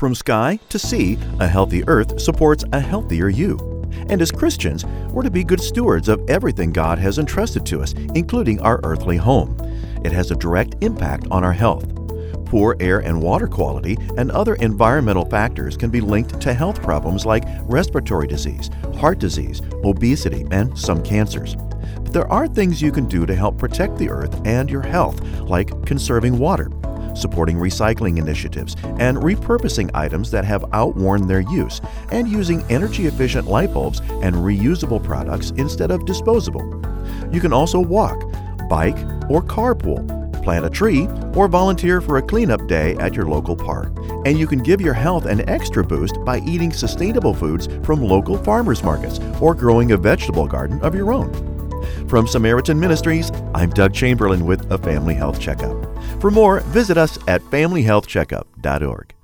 From sky to sea, a healthy earth supports a healthier you. And as Christians, we're to be good stewards of everything God has entrusted to us, including our earthly home. It has a direct impact on our health. Poor air and water quality and other environmental factors can be linked to health problems like respiratory disease, heart disease, obesity, and some cancers. But there are things you can do to help protect the earth and your health, like conserving water, supporting recycling initiatives, and repurposing items that have outworn their use, and using energy-efficient light bulbs and reusable products instead of disposable. You can also walk, bike, or carpool, plant a tree, or volunteer for a cleanup day at your local park. And you can give your health an extra boost by eating sustainable foods from local farmers markets or growing a vegetable garden of your own. From Samaritan Ministries, I'm Doug Chamberlain with a Family Health Checkup. For more, visit us at familyhealthcheckup.org.